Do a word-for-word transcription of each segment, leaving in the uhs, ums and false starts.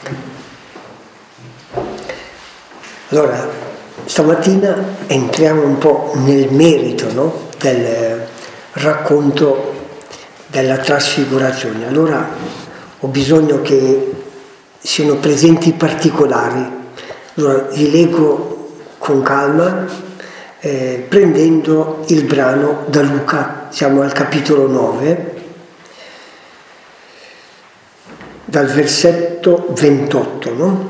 Allora, stamattina entriamo un po' nel merito, no? Del racconto della trasfigurazione. Allora ho bisogno che siano presenti i particolari. Allora li leggo con calma, eh, prendendo il brano da Luca. Siamo al capitolo nove, dal versetto ventotto, no?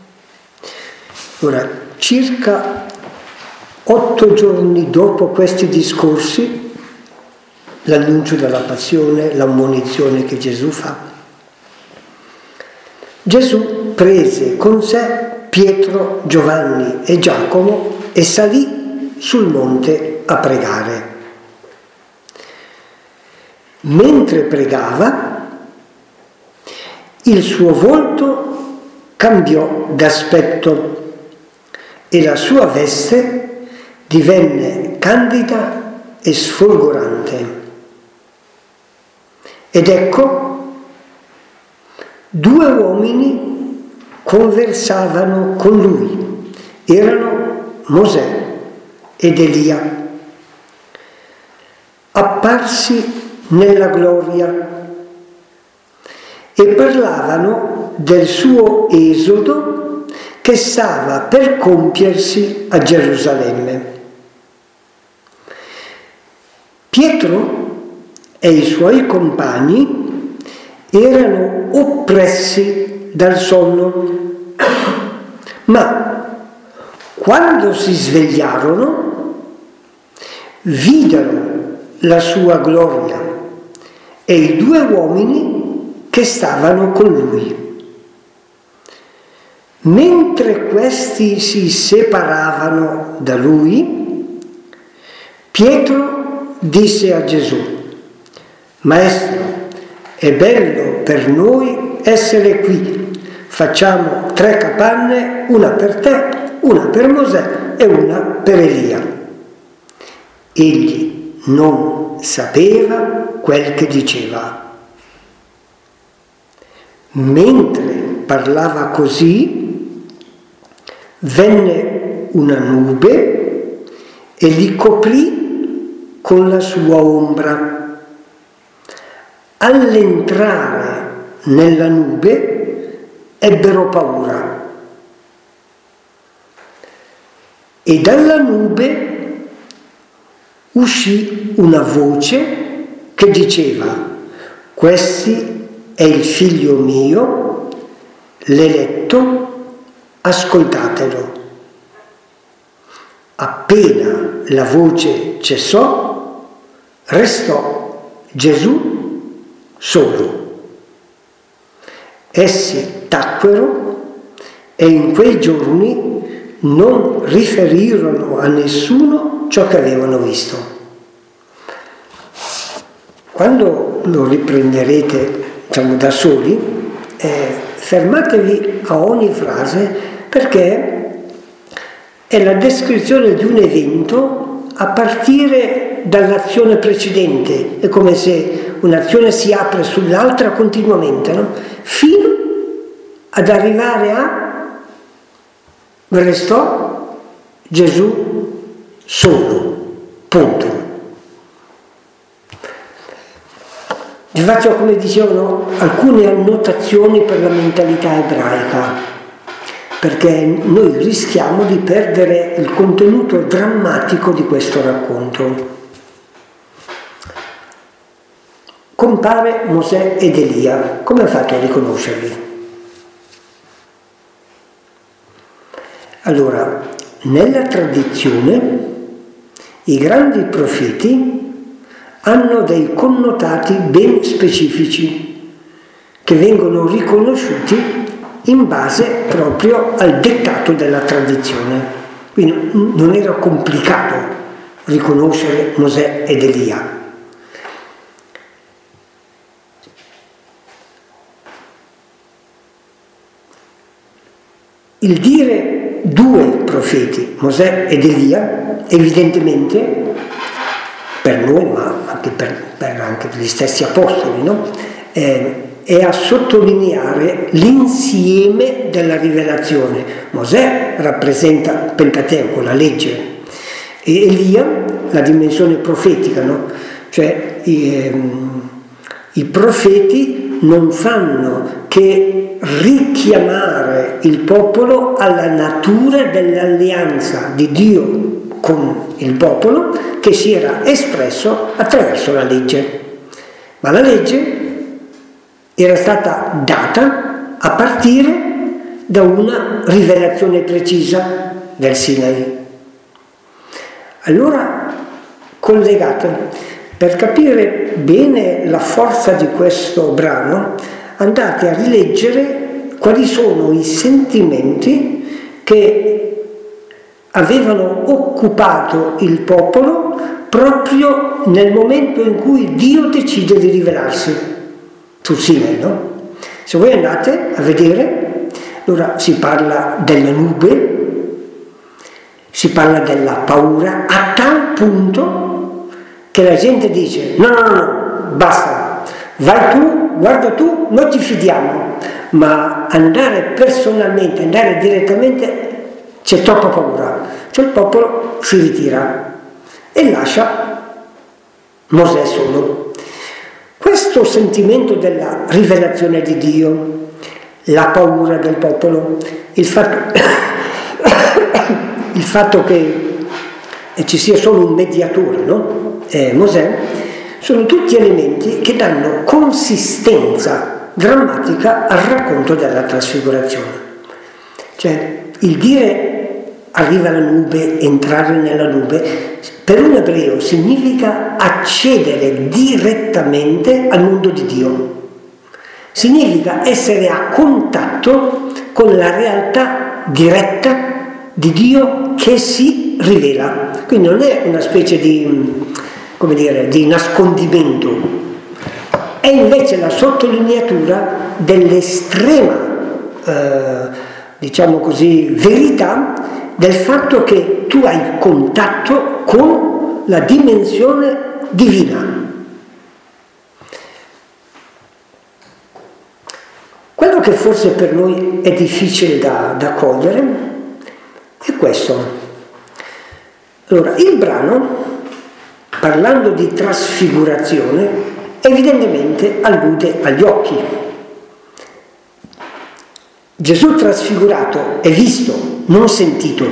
Ora, circa otto giorni dopo questi discorsi, l'annuncio della passione, l'ammonizione che Gesù fa, Gesù prese con sé Pietro, Giovanni e Giacomo e salì sul monte a pregare. Mentre pregava, il suo volto cambiò d'aspetto e la sua veste divenne candida e sfolgorante. Ed ecco, due uomini conversavano con lui. Erano Mosè ed Elia, apparsi nella gloria, e parlavano del suo esodo che stava per compiersi a Gerusalemme. Pietro e i suoi compagni erano oppressi dal sonno, ma quando si svegliarono videro la sua gloria e i due uomini che stavano con lui. Mentre questi si separavano da lui, Pietro disse a Gesù: Maestro, è bello per noi essere qui. Facciamo tre capanne, una per te, una per Mosè e una per Elia. Egli non sapeva quel che diceva. Mentre parlava così, venne una nube e li coprì con la sua ombra. All'entrare nella nube ebbero paura. E dalla nube uscì una voce che diceva: Questi è il figlio mio, l'eletto, ascoltatelo. Appena la voce cessò, restò Gesù solo. Essi tacquero e in quei giorni non riferirono a nessuno ciò che avevano visto. Quando lo riprenderete, diciamo, da soli, eh, fermatevi a ogni frase, perché è la descrizione di un evento a partire dall'azione precedente. È come se un'azione si apre sull'altra continuamente, no? Fino ad arrivare a restò Gesù solo, punto. Vi faccio, come dicevano, alcune annotazioni per la mentalità ebraica, perché noi rischiamo di perdere il contenuto drammatico di questo racconto. Compare Mosè ed Elia. Come ha fatto a riconoscerli? Allora, nella tradizione i grandi profeti hanno dei connotati ben specifici che vengono riconosciuti in base proprio al dettato della tradizione. Quindi non era complicato riconoscere Mosè ed Elia. Il dire due profeti, Mosè ed Elia, evidentemente per noi, ma anche per, per, anche per gli stessi apostoli, no? eh, è a sottolineare l'insieme della rivelazione. Mosè rappresenta il Pentateuco, la legge, e Elia la dimensione profetica, no? Cioè i, ehm, i profeti non fanno che richiamare il popolo alla natura dell'alleanza di Dio con il popolo che si era espresso attraverso la legge. Ma la legge era stata data a partire da una rivelazione precisa del Sinai. Allora, collegato, per capire bene la forza di questo brano, andate a rileggere quali sono i sentimenti che avevano occupato il popolo proprio nel momento in cui Dio decide di rivelarsi sul Sinai, no? Se voi andate a vedere, allora si parla della nube, si parla della paura, a tal punto che la gente dice no, no, no, no, basta, vai tu, guarda tu, noi ti fidiamo, ma andare personalmente, andare direttamente, c'è troppa paura. Cioè il popolo si ritira e lascia Mosè solo. Questo sentimento della rivelazione di Dio, la paura del popolo, il fatto, il fatto che ci sia solo un mediatore, no? eh, Mosè, sono tutti elementi che danno consistenza drammatica al racconto della trasfigurazione. Cioè il dire arriva la nube, entrare nella nube, per un ebreo significa accedere direttamente al mondo di Dio. Significa essere a contatto con la realtà diretta di Dio che si rivela. Quindi non è una specie di, come dire, di nascondimento, è invece la sottolineatura dell'estrema, eh, diciamo così, verità del fatto che tu hai contatto con la dimensione divina. Quello che forse per noi è difficile da, da cogliere è questo. Allora, il brano, parlando di trasfigurazione, evidentemente allude agli occhi. Gesù trasfigurato è visto, non sentito.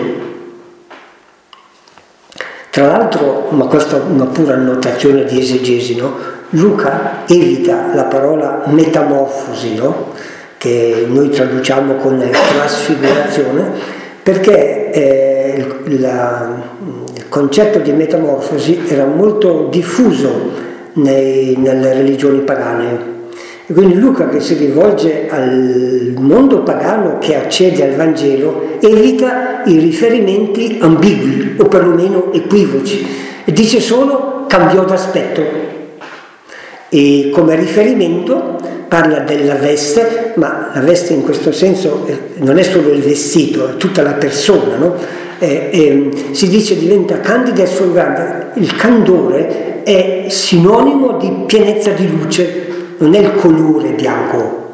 Tra l'altro, ma questa è una pura annotazione di esegesi, no? Luca evita la parola metamorfosi, no? Che noi traduciamo con trasfigurazione, perché eh, la, il concetto di metamorfosi era molto diffuso nei, nelle religioni pagane. E quindi Luca, che si rivolge al mondo pagano che accede al Vangelo, evita i riferimenti ambigui o perlomeno equivoci e dice solo cambiò d'aspetto. E come riferimento parla della veste, ma la veste in questo senso non è solo il vestito, è tutta la persona, no? E, e, si dice diventa candida e sfolgante. Il candore è sinonimo di pienezza di luce, non è il colore bianco,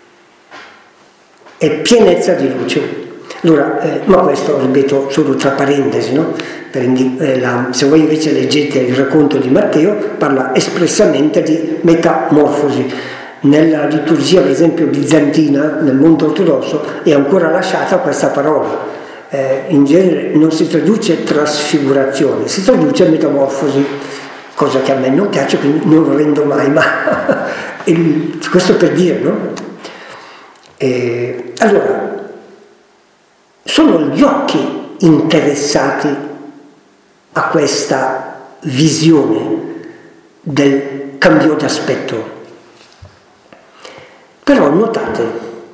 è pienezza di luce. Allora, eh, ma questo, ripeto, solo tra parentesi, no? Per indi- eh, la, se voi invece leggete il racconto di Matteo, parla espressamente di metamorfosi. Nella liturgia, per esempio, bizantina, nel mondo ortodosso, è ancora lasciata questa parola. Eh, in genere non si traduce trasfigurazione, si traduce metamorfosi, cosa che a me non piace, quindi non lo rendo mai, ma il, questo per dire, no? E, allora, sono gli occhi interessati a questa visione del cambio d'aspetto. Però notate,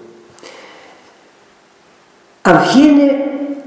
avviene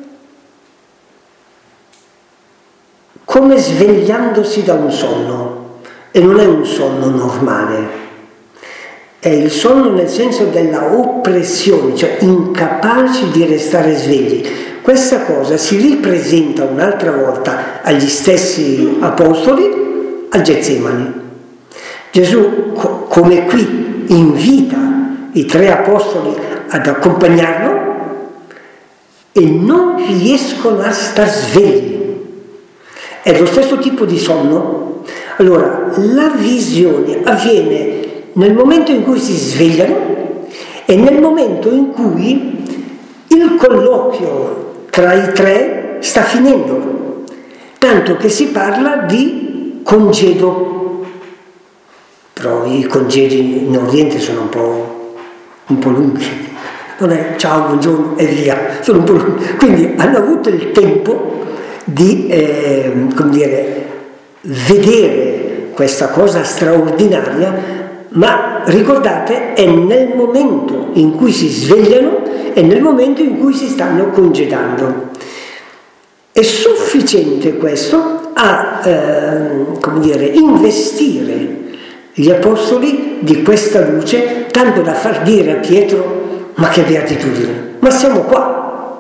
come svegliandosi da un sonno, e non è un sonno normale, è il sonno nel senso della oppressione, cioè incapaci di restare svegli. Questa cosa si ripresenta un'altra volta agli stessi apostoli al Getsemani. Gesù, co- come qui, lui invita i tre apostoli ad accompagnarlo e non riescono a star svegli. È lo stesso tipo di sonno. Allora, la visione avviene nel momento in cui si svegliano e nel momento in cui il colloquio tra i tre sta finendo, tanto che si parla di congedo. Però i congedi in Oriente sono un po', un po' lunghi. Non è ciao, buongiorno e via, sono un po' lunghi. Quindi hanno avuto il tempo di eh, come dire, vedere questa cosa straordinaria, ma ricordate, è nel momento in cui si svegliano e nel momento in cui si stanno congedando. È sufficiente questo a eh, come dire, investire gli apostoli di questa luce, tanto da far dire a Pietro: ma che beatitudine, ma siamo qua.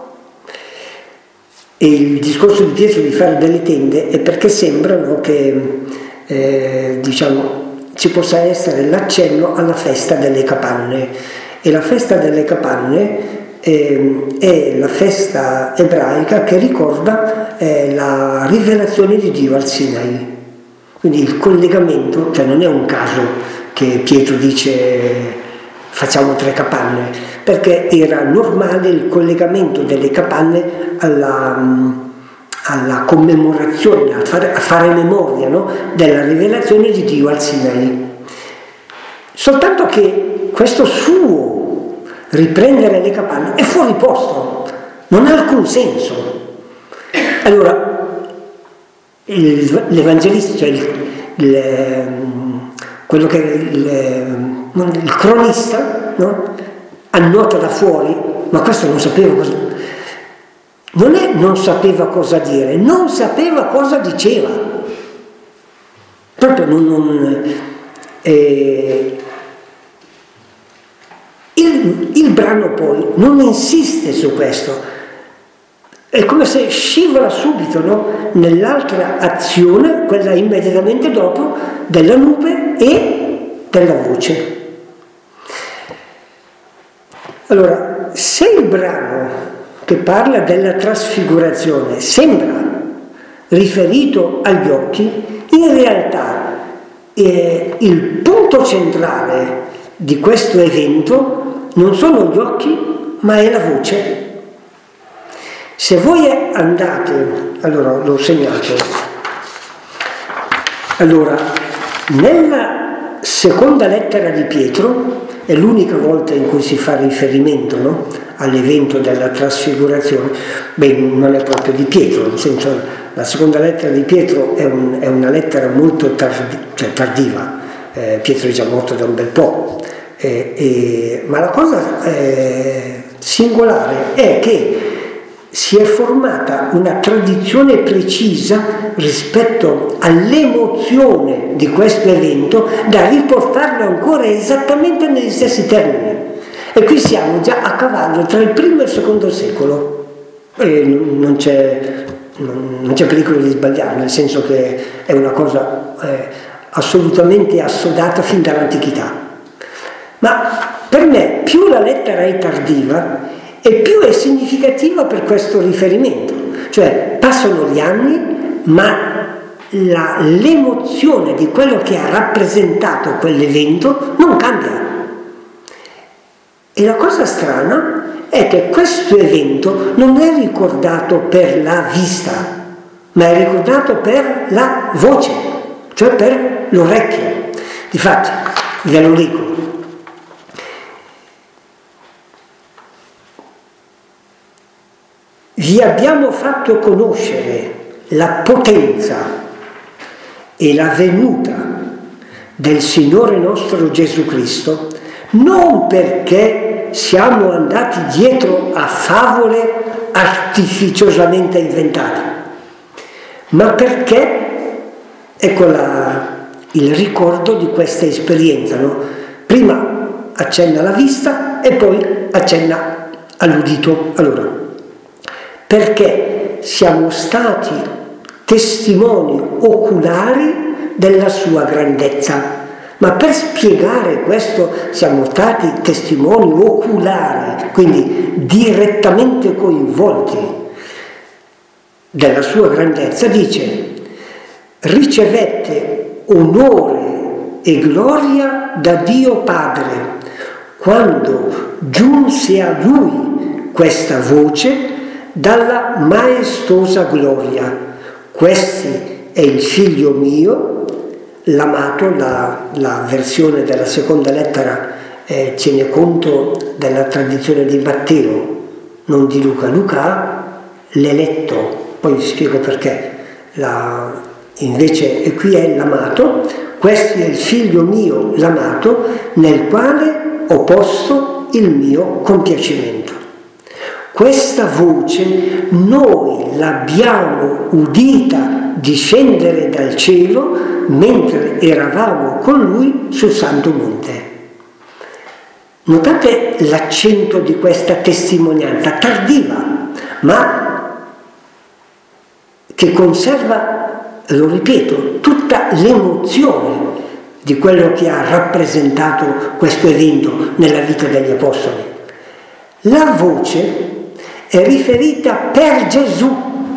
E il discorso di Pietro di fare delle tende è perché sembrano che eh, diciamo ci possa essere l'accenno alla festa delle capanne, e la festa delle capanne eh, è la festa ebraica che ricorda eh, la rivelazione di Dio al Sinai. Quindi il collegamento, cioè non è un caso che Pietro dice facciamo tre capanne, perché era normale il collegamento delle capanne alla, alla commemorazione, a fare, a fare memoria, no? Della rivelazione di Dio al Sinai. Soltanto che questo suo riprendere le capanne è fuori posto, non ha alcun senso. Allora, il, l'evangelista, cioè il, il, quello che il, il cronista, no? Annota da fuori, ma questo non sapeva cosa, non è non sapeva cosa dire, non sapeva cosa diceva, proprio non, non eh, il, il brano poi non insiste su questo, è come se scivola subito, no? Nell'altra azione, quella immediatamente dopo, della nube e della voce. Allora, se il brano che parla della trasfigurazione sembra riferito agli occhi, in realtà eh, il punto centrale di questo evento non sono gli occhi, ma è la voce. Se voi andate, allora l'ho segnato, allora nella seconda lettera di Pietro, è l'unica volta in cui si fa riferimento, no? All'evento della trasfigurazione. Beh, non è proprio di Pietro, nel senso, la seconda lettera di Pietro è, un, è una lettera molto tardi, cioè tardiva, eh, Pietro è già morto da un bel po', eh, eh, ma la cosa eh, singolare è che si è formata una tradizione precisa rispetto all'emozione di questo evento da riportarlo ancora esattamente negli stessi termini. E qui siamo già a cavallo tra il primo e il secondo secolo. E non c'è, non c'è pericolo di sbagliare, nel senso che è una cosa eh, assolutamente assodata fin dall'antichità. Ma per me più la lettera è tardiva e più è significativa per questo riferimento, cioè passano gli anni, ma la, l'emozione di quello che ha rappresentato quell'evento non cambia. E la cosa strana è che questo evento non è ricordato per la vista, ma è ricordato per la voce, cioè per l'orecchio. Difatti, ve lo dico, vi abbiamo fatto conoscere la potenza e la venuta del Signore nostro Gesù Cristo, non perché siamo andati dietro a favole artificiosamente inventate, ma perché, ecco la, il ricordo di questa esperienza, no? Prima accenna alla vista e poi accenna all'udito. Allora, perché siamo stati testimoni oculari della sua grandezza. Ma per spiegare questo siamo stati testimoni oculari, quindi direttamente coinvolti della sua grandezza. Dice: ricevette onore e gloria da Dio Padre quando giunse a lui questa voce dalla maestosa gloria: questi è il figlio mio, l'amato. La, la versione della seconda lettera eh, tiene conto della tradizione di Matteo, non di Luca. Luca ha l'eletto, poi vi spiego perché. La, invece e qui è l'amato: questo è il figlio mio, l'amato, nel quale ho posto il mio compiacimento. Questa voce noi l'abbiamo udita discendere dal cielo mentre eravamo con lui sul Santo Monte. Notate l'accento di questa testimonianza tardiva, ma che conserva, lo ripeto, tutta l'emozione di quello che ha rappresentato questo evento nella vita degli Apostoli. La voce è riferita per Gesù.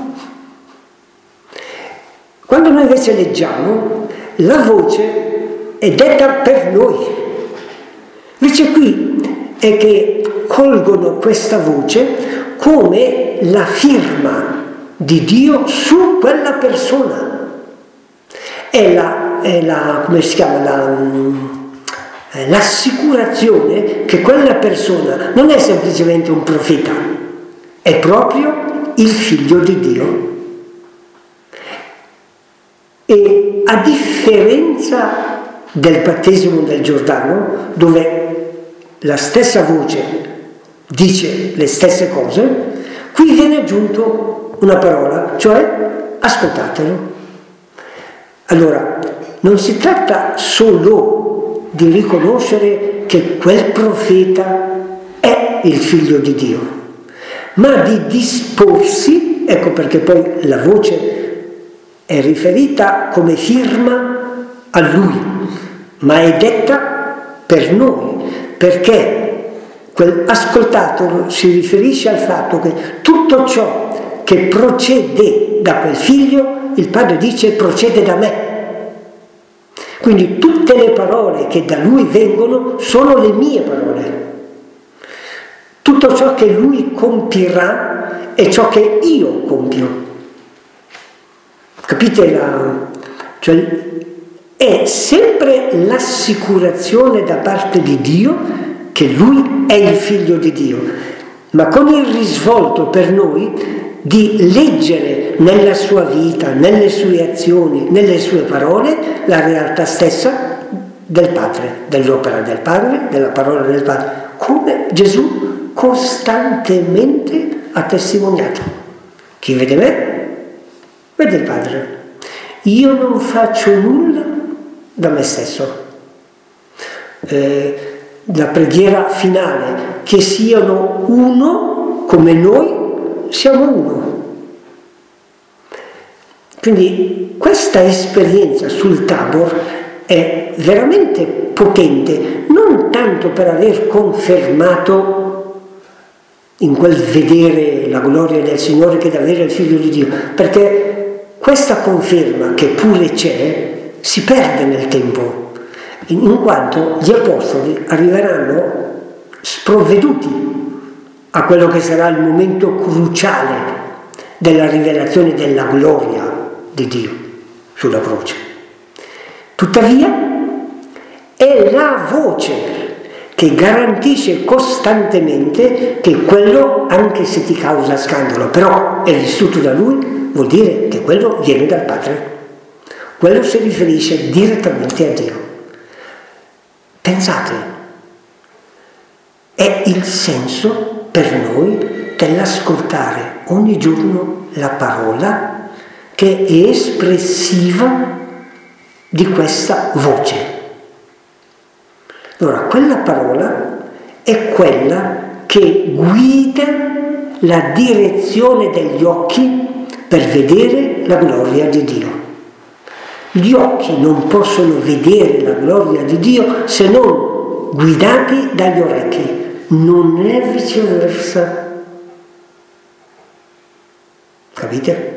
Quando noi invece leggiamo, la voce è detta per noi. Invece qui è che colgono questa voce come la firma di Dio su quella persona. È la, è la come si chiama, la, l'assicurazione che quella persona non è semplicemente un profeta, è proprio il figlio di Dio. E a differenza del battesimo del Giordano, dove la stessa voce dice le stesse cose, qui viene aggiunto una parola, cioè ascoltatelo. Allora, non si tratta solo di riconoscere che quel profeta è il figlio di Dio, ma di disporsi, ecco perché poi la voce è riferita come firma a lui, ma è detta per noi, perché quel ascoltatelo si riferisce al fatto che tutto ciò che procede da quel figlio, il padre dice, procede da me. Quindi tutte le parole che da lui vengono sono le mie parole. Tutto ciò che lui compirà è ciò che io compio. Capite? La, cioè, è sempre l'assicurazione da parte di Dio che lui è il figlio di Dio, ma con il risvolto per noi di leggere nella sua vita, nelle sue azioni, nelle sue parole, la realtà stessa del Padre, dell'opera del Padre, della parola del Padre, come Gesù costantemente ha testimoniato. Chi vede me, vede il Padre. Io non faccio nulla da me stesso. Eh, la preghiera finale, che siano uno come noi siamo uno. Quindi questa esperienza sul Tabor è veramente potente, non tanto per aver confermato in quel vedere la gloria del Signore che davvero è il Figlio di Dio, perché questa conferma, che pure c'è, si perde nel tempo, in quanto gli Apostoli arriveranno sprovveduti a quello che sarà il momento cruciale della rivelazione della gloria di Dio sulla croce. Tuttavia è la voce che garantisce costantemente che quello, anche se ti causa scandalo, però è vissuto da lui, vuol dire che quello viene dal Padre. Quello si riferisce direttamente a Dio. Pensate, è il senso per noi dell'ascoltare ogni giorno la parola che è espressiva di questa voce. Allora, quella parola è quella che guida la direzione degli occhi per vedere la gloria di Dio. Gli occhi non possono vedere la gloria di Dio se non guidati dagli orecchi, non è viceversa. Capite?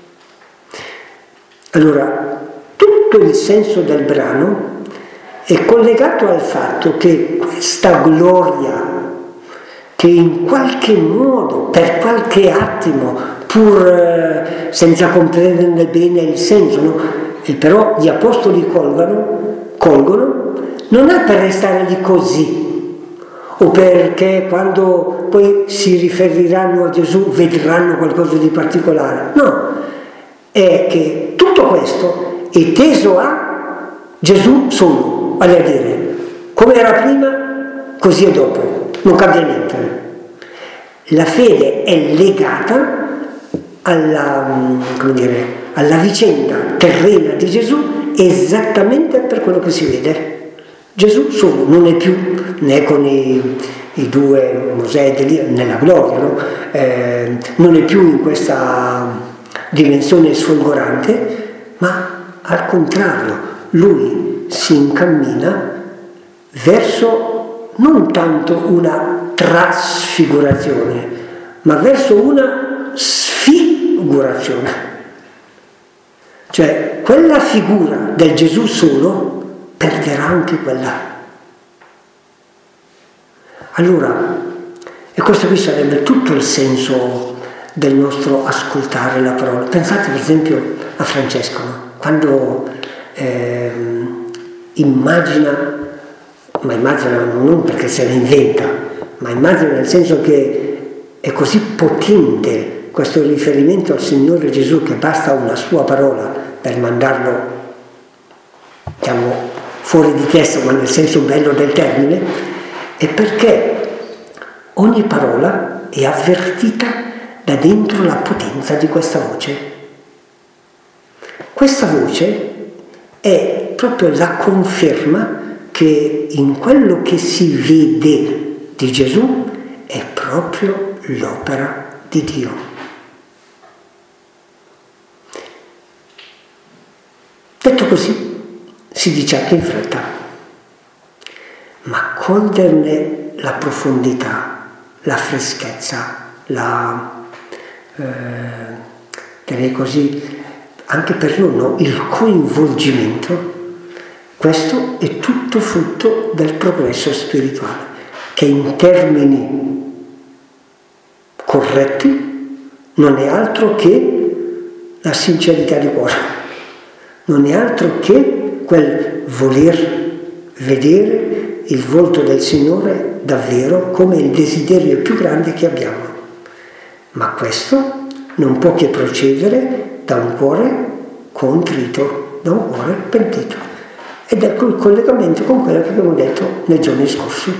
Allora, tutto il senso del brano è collegato al fatto che questa gloria, che in qualche modo, per qualche attimo, pur eh, senza comprenderne bene il senso, no? E però gli apostoli colgono, colgono, non è per restare lì così, o perché quando poi si riferiranno a Gesù vedranno qualcosa di particolare. No, è che tutto questo è teso a Gesù solo, vale a dire, come era prima, così è dopo, non cambia niente. La fede è legata alla, come dire, alla vicenda terrena di Gesù esattamente per quello che si vede. Gesù solo, non è più né con i, i due Mosè ed Elia nella gloria, no? eh, non è più in questa dimensione sfolgorante, ma al contrario, lui si incammina verso non tanto una trasfigurazione, ma verso una sfigurazione. Cioè, quella figura del Gesù solo perderà anche quella. Allora, e questo qui sarebbe tutto il senso del nostro ascoltare la parola. Pensate per esempio a Francesco, no? Quando eh, immagina, ma immagina non perché se la inventa, ma immagina nel senso che è così potente questo riferimento al Signore Gesù che basta una sua parola per mandarlo, diciamo, fuori di testa, ma nel senso bello del termine, è perché ogni parola è avvertita da dentro la potenza di questa voce. Questa voce è proprio la conferma che in quello che si vede di Gesù è proprio l'opera di Dio. Detto così, si dice anche in fretta, ma coglierne la profondità, la freschezza, la, eh, direi così, anche per noi, no? Il coinvolgimento, questo è tutto frutto del progresso spirituale, che in termini corretti non è altro che la sincerità di cuore. Non è altro che quel voler vedere il volto del Signore davvero come il desiderio più grande che abbiamo. Ma questo non può che procedere da un cuore contrito, da un cuore pentito. Ed ecco il collegamento con quello che abbiamo detto nei giorni scorsi.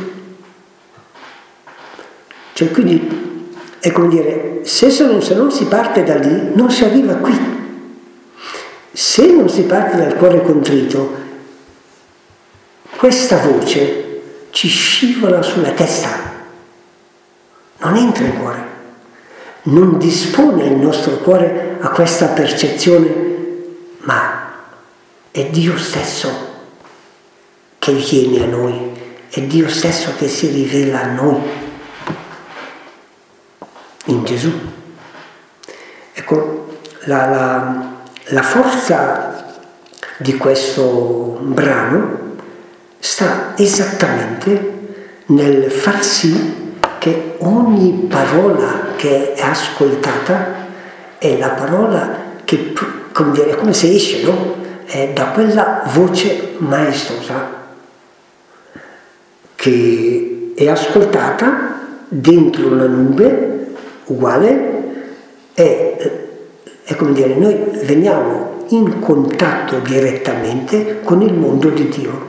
Cioè quindi è come dire, se, se non si parte da lì, non si arriva qui. Se non si parte dal cuore contrito, questa voce ci scivola sulla testa, non entra in cuore, non dispone il nostro cuore a questa percezione, ma è Dio stesso che viene a noi, è Dio stesso che si rivela a noi in Gesù. Ecco, la... la La forza di questo brano sta esattamente nel far sì che ogni parola che è ascoltata è la parola che, come dire, è come se esce, no? È da quella voce maestosa che è ascoltata dentro una nube uguale e è come dire, noi veniamo in contatto direttamente con il mondo di Dio.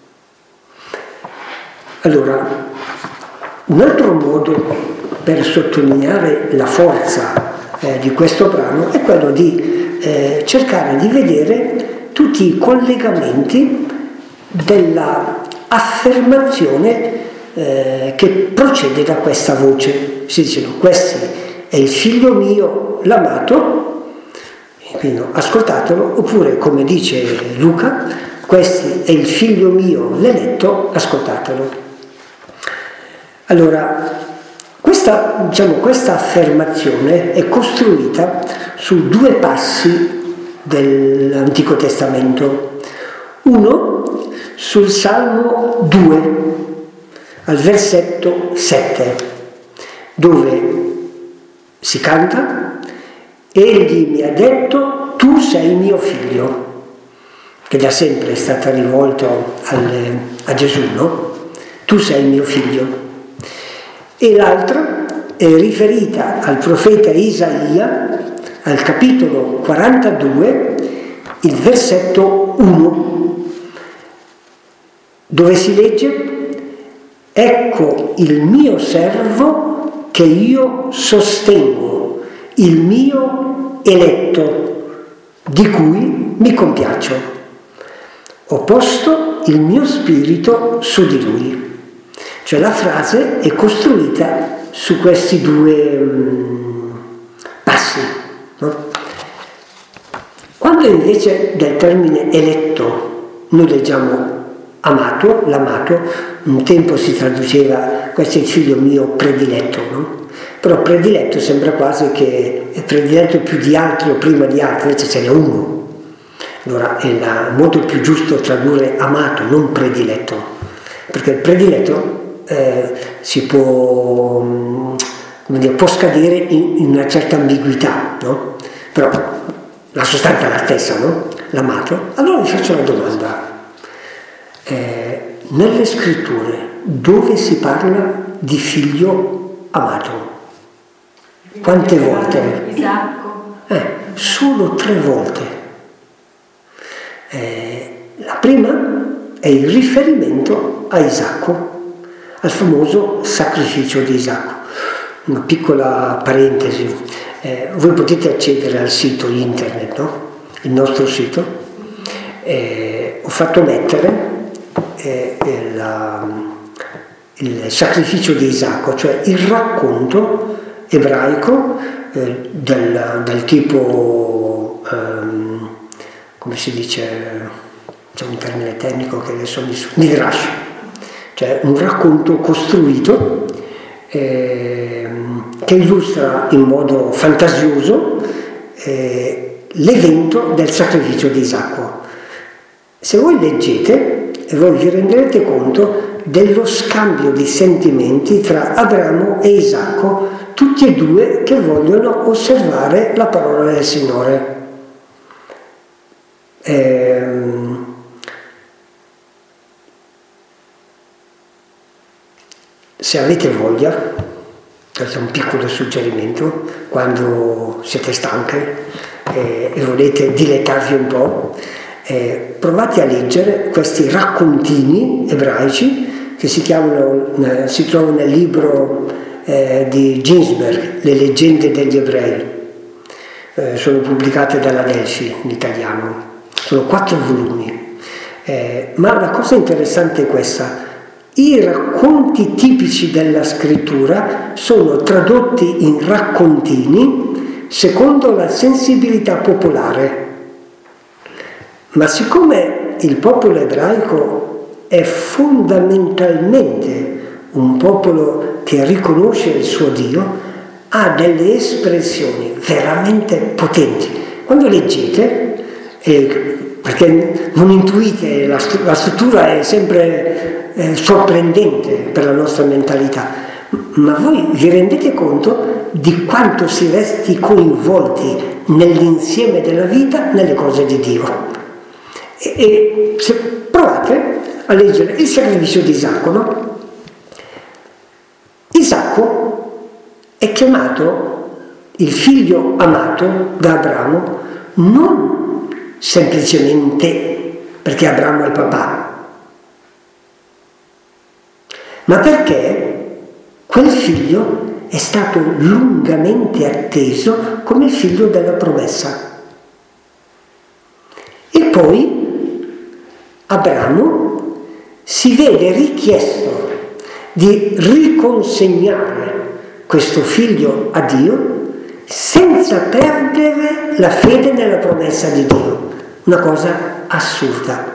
Allora, un altro modo per sottolineare la forza eh, di questo brano è quello di eh, cercare di vedere tutti i collegamenti della affermazione eh, che procede da questa voce. Si dice, questo è il figlio mio, l'amato. quindi ascoltatelo, oppure come dice Luca, questo è il figlio mio, l'eletto, ascoltatelo. Allora, questa, diciamo, questa affermazione è costruita su due passi dell'Antico Testamento. Uno sul Salmo due, al versetto sette, dove si canta: egli mi ha detto, tu sei mio figlio, che da sempre è stata rivolta al, a Gesù, no? Tu sei mio figlio. E l'altra è riferita al profeta Isaia, al capitolo quarantadue, il versetto uno, dove si legge: ecco il mio servo che io sostengo, il mio eletto, di cui mi compiaccio. Ho posto il mio spirito su di lui. Cioè la frase è costruita su questi due um, passi, no? Quando invece del termine eletto noi leggiamo amato, l'amato, un tempo si traduceva questo è il figlio mio prediletto, no? Però prediletto sembra quasi che è prediletto più di altri o prima di altri, invece ce n'è uno. Allora è la, molto più giusto tradurre amato, non prediletto, perché il prediletto eh, si può, come dire, può scadere in, in una certa ambiguità, no? Però la sostanza è la stessa, no? L'amato. Allora vi faccio una domanda. Eh, nelle scritture dove si parla di figlio amato? Quante volte? Isacco. Eh, solo tre volte. Eh, la prima è il riferimento a Isacco, al famoso sacrificio di Isacco. Una piccola parentesi, eh, voi potete accedere al sito internet, no? Il nostro sito. Eh, ho fatto mettere eh, la, il sacrificio di Isacco, cioè il racconto ebraico eh, del, del tipo, ehm, come si dice, c'è un termine tecnico che adesso mi su, Midrash, cioè un racconto costruito eh, che illustra in modo fantasioso eh, l'evento del sacrificio di Isacco. Se voi leggete, voi vi renderete conto dello scambio di sentimenti tra Abramo e Isacco, tutti e due che vogliono osservare la parola del Signore. Ehm, se avete voglia, questo è un piccolo suggerimento, quando siete stanche eh, e volete dilettarvi un po', eh, provate a leggere questi raccontini ebraici che si chiamano, eh, si trovano nel libro eh, di Ginsberg, Le leggende degli ebrei, eh, sono pubblicate dalla Delphi in italiano, sono quattro volumi, eh, ma la cosa interessante è questa: i racconti tipici della scrittura sono tradotti in raccontini secondo la sensibilità popolare, ma siccome il popolo ebraico è fondamentalmente un popolo che riconosce il suo Dio, ha delle espressioni veramente potenti. Quando leggete, eh, perché non intuite, la, st- la struttura è sempre eh, sorprendente per la nostra mentalità, ma voi vi rendete conto di quanto si resti coinvolti nell'insieme della vita, nelle cose di Dio. E, e se provate a leggere il sacrificio di Isacco, no? Isacco è chiamato il figlio amato da Abramo non semplicemente perché Abramo è papà, ma perché quel figlio è stato lungamente atteso come il figlio della promessa. E poi Abramo si vede richiesto di riconsegnare questo figlio a Dio senza perdere la fede nella promessa di Dio. Una cosa assurda,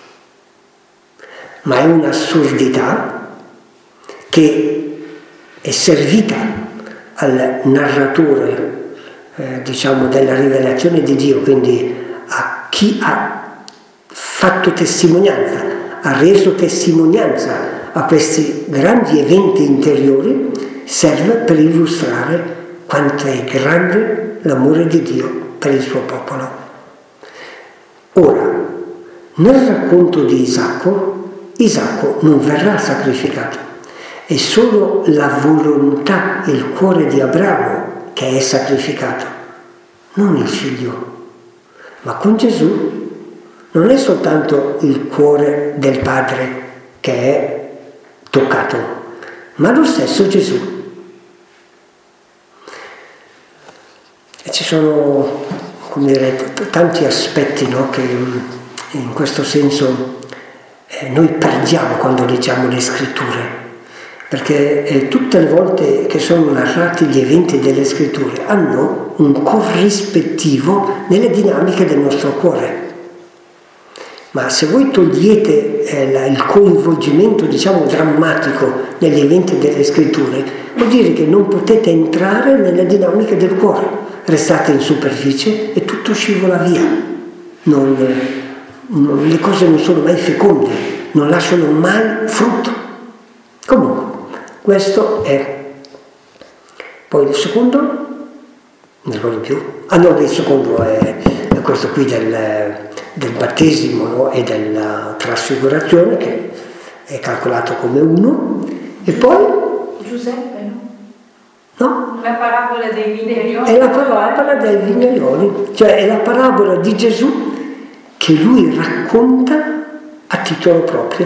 ma è un'assurdità che è servita al narratore, eh, diciamo, della rivelazione di Dio, quindi a chi ha fatto testimonianza, ha reso testimonianza a questi grandi eventi interiori, serve per illustrare quanto è grande l'amore di Dio per il suo popolo. Ora, nel racconto di Isacco, Isacco non verrà sacrificato, è solo la volontà e il cuore di Abramo che è sacrificato, non il figlio. Ma con Gesù non è soltanto il cuore del Padre che è toccato, ma lo stesso Gesù. E ci sono, come dire, tanti aspetti, no, che in questo senso eh, noi perdiamo quando leggiamo le scritture, perché eh, tutte le volte che sono narrati gli eventi delle scritture hanno un corrispettivo nelle dinamiche del nostro cuore. Ma se voi togliete eh, il coinvolgimento, diciamo, drammatico negli eventi delle scritture, vuol dire che non potete entrare nelle dinamiche del cuore, restate in superficie e tutto scivola via. Non, non, le cose non sono mai feconde, non lasciano mai frutto. Comunque, questo è. Poi il secondo, non ricordo più. Ah no, il secondo è, è questo qui del... del battesimo, no? E della trasfigurazione, che è calcolato come uno, e poi Giuseppe, no? No? La parabola dei vignaioli. È la parabola dei vignaioli, cioè è la parabola di Gesù che lui racconta a titolo proprio.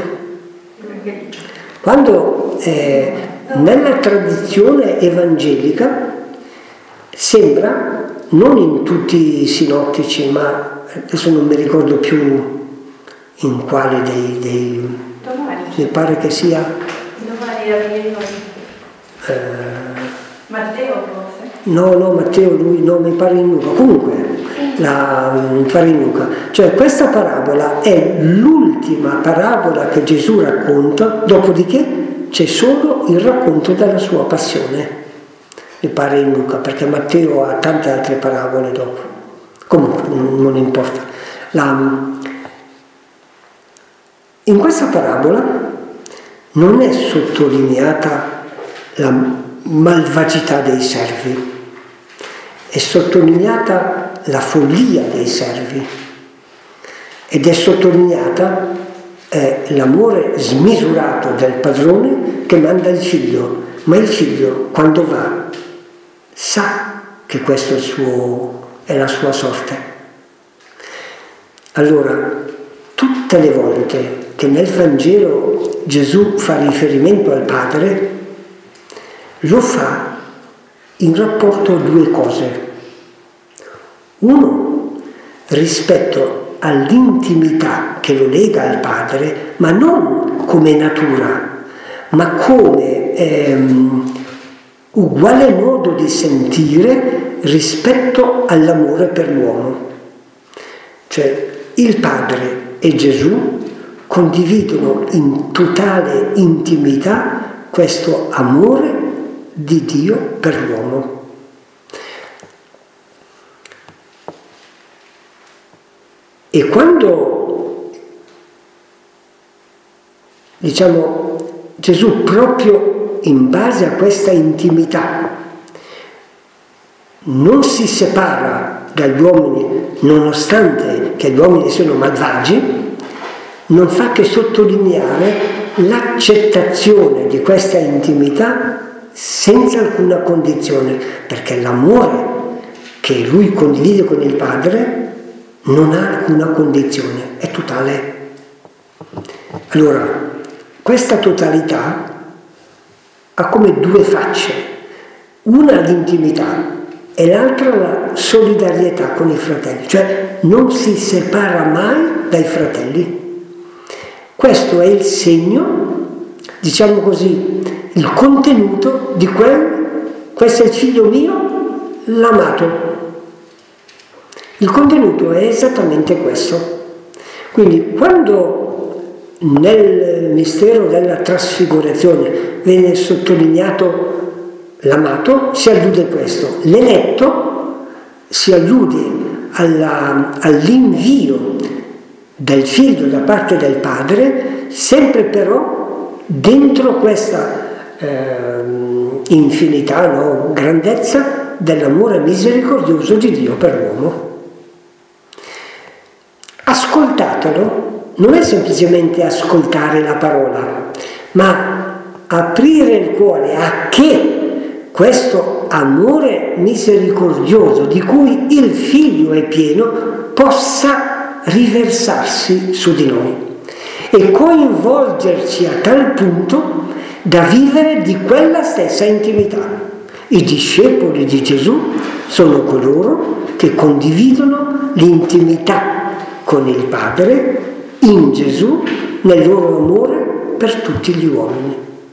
Quando eh, nella tradizione evangelica sembra, non in tutti i sinottici, ma adesso non mi ricordo più in quale dei, dei mi pare che sia Domani era eh, Matteo forse? no, no, Matteo lui, no, mi pare in Luca, comunque la, mi pare in Luca, cioè questa parabola è l'ultima parabola che Gesù racconta, dopodiché c'è solo il racconto della sua passione, mi pare in Luca, perché Matteo ha tante altre parabole dopo. Comunque, non importa. La, in questa parabola non è sottolineata la malvagità dei servi, è sottolineata la follia dei servi ed è sottolineata eh, l'amore smisurato del padrone che manda il figlio, ma il figlio quando va sa che questo è il suo è la sua sorte. Allora, tutte le volte che nel Vangelo Gesù fa riferimento al Padre, lo fa in rapporto a due cose. Uno, rispetto all'intimità che lo lega al Padre, ma non come natura, ma come ehm, uguale modo di sentire rispetto all'amore per l'uomo. Cioè il Padre e Gesù condividono in totale intimità questo amore di Dio per l'uomo. E quando, diciamo, Gesù proprio in base a questa intimità non si separa dagli uomini, nonostante che gli uomini siano malvagi, non fa che sottolineare l'accettazione di questa intimità senza alcuna condizione, perché l'amore che lui condivide con il Padre non ha alcuna condizione, è totale. Allora, questa totalità ha come due facce, una l'intimità e l'altra la solidarietà con i fratelli, cioè non si separa mai dai fratelli. Questo è il segno, diciamo così, il contenuto di quel, questo è il figlio mio, l'amato. Il contenuto è esattamente questo. Quindi quando nel mistero della trasfigurazione viene sottolineato l'amato, si allude a questo. L'eletto si allude alla, all'invio del figlio da parte del padre, sempre però dentro questa eh, infinità, no? grandezza dell'amore misericordioso di Dio per l'uomo. Ascoltatelo non è semplicemente ascoltare la parola, ma aprire il cuore a che questo amore misericordioso di cui il Figlio è pieno possa riversarsi su di noi e coinvolgerci a tal punto da vivere di quella stessa intimità. I discepoli di Gesù sono coloro che condividono l'intimità con il Padre in Gesù nel loro amore per tutti gli uomini.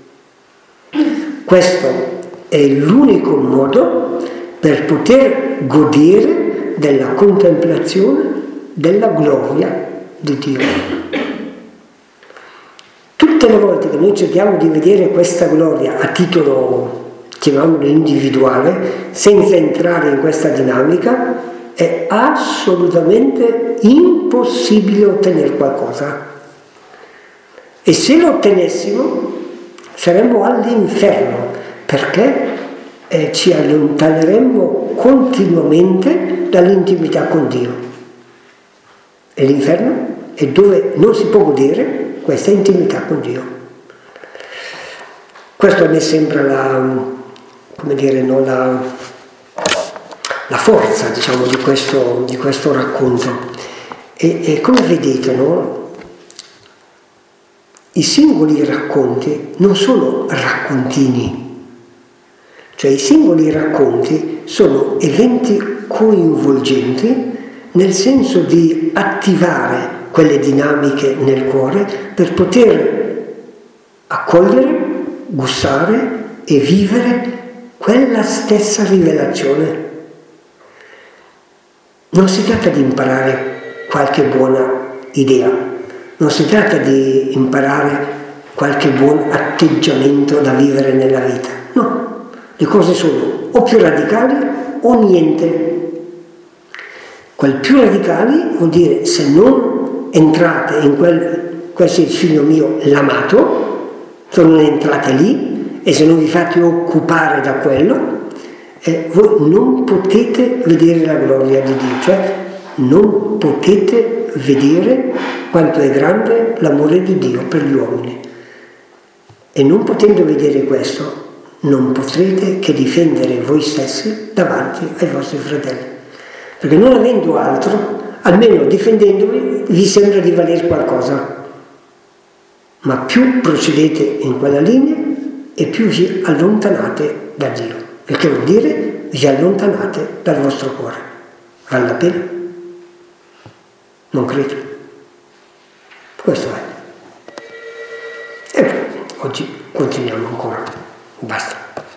Questo è l'unico modo per poter godere della contemplazione della gloria di Dio. Tutte le volte che noi cerchiamo di vedere questa gloria a titolo, chiamiamolo individuale, senza entrare in questa dinamica, è assolutamente impossibile ottenere qualcosa. E se lo ottenessimo saremmo all'inferno, perché eh, ci allontaneremmo continuamente dall'intimità con Dio. E l'inferno è dove non si può godere questa intimità con Dio. Questo a me sembra la, come dire, no, la la forza, diciamo, di questo, di questo racconto. E, e come vedete, no, i singoli racconti non sono raccontini, cioè i singoli racconti sono eventi coinvolgenti nel senso di attivare quelle dinamiche nel cuore per poter accogliere, gustare e vivere quella stessa rivelazione. Non si tratta di imparare qualche buona idea, non si tratta di imparare qualche buon atteggiamento da vivere nella vita. No, le cose sono o più radicali o niente. Quel più radicali vuol dire se non entrate in quel, questo è il figlio mio, l'amato, se non entrate lì e se non vi fate occupare da quello, Eh, voi non potete vedere la gloria di Dio, cioè non potete vedere quanto è grande l'amore di Dio per gli uomini. E non potendo vedere questo, non potrete che difendere voi stessi davanti ai vostri fratelli. Perché non avendo altro, almeno difendendovi, vi sembra di valer qualcosa. Ma più procedete in quella linea e più vi allontanate da Dio. Il che vuol dire vi allontanate dal vostro cuore. Vale la pena? Non credo. Questo è. E oggi continuiamo ancora. Basta.